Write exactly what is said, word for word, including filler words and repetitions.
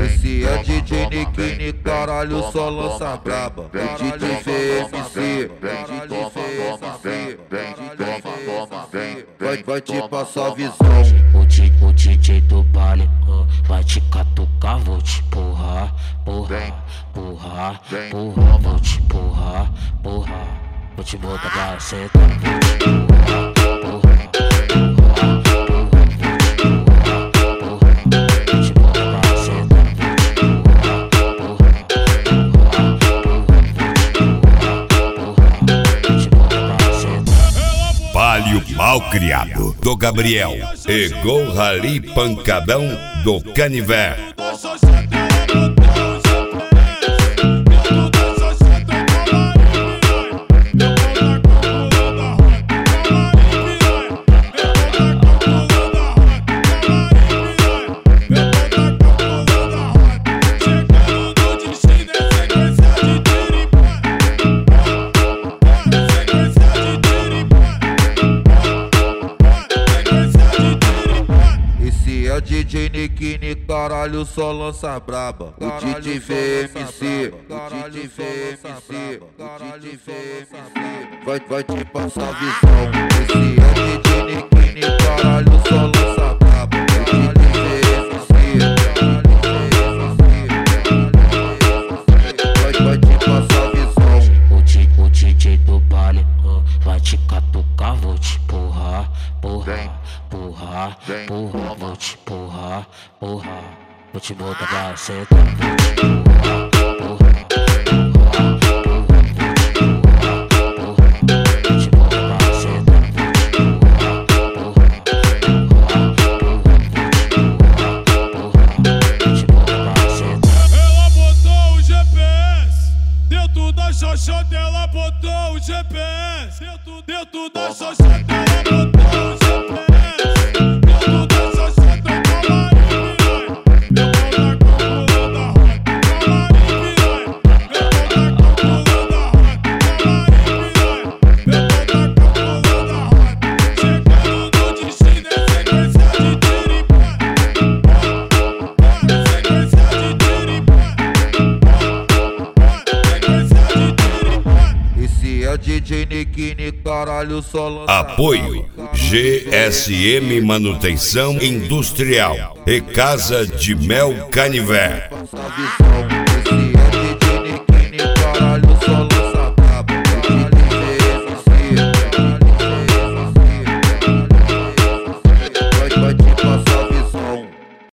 Esse é D J Nikini, caralho, só lança braba. D J V M C, vai, vai te passar a visão. O, D, o D J do baile uh, vai te catucar, vou te empurrar, porrar, porrar, porrar, vou te empurrar, porrar, vou te botar pra sentar, vou te empurrar, porrar, porrar, porrar, porrar, vou te botar pra sentar, vou te empurrar, porrar, porrar, porrar, vou te botar pra sentar. Palio Mal Criado do Gabriel e Gol Rally Pancadão do Canivete. É D J Nikini, caralho, só lança braba. O D J V M C, o D J V M C, o D J V M C, vai, vai te passar a visão. Esse é D J Nikini, caralho, só lança braba. O D J V M C, vai, vai te passar a visão. O, D, o D J do baile uh, vai te catucar, vou te empurrar, porrar, porrar, porrar, vou te empurrar, porrar, vou te botar pra sentar, vou te empurrar, porrar, porrar, porrar, porrar, vou te botar pra sentar, vou te empurrar, porrar, porrar, porrar, porrar, vou te botar pra sentar. Ela botou o G P S dentro da xoxota, ela botou o G P S dentro, dentro da xoxota, ela botou o G P S. É D J Nikini, caralho, só lança Apoio G S M Manutenção Industrial e Casa de Mel Canivete.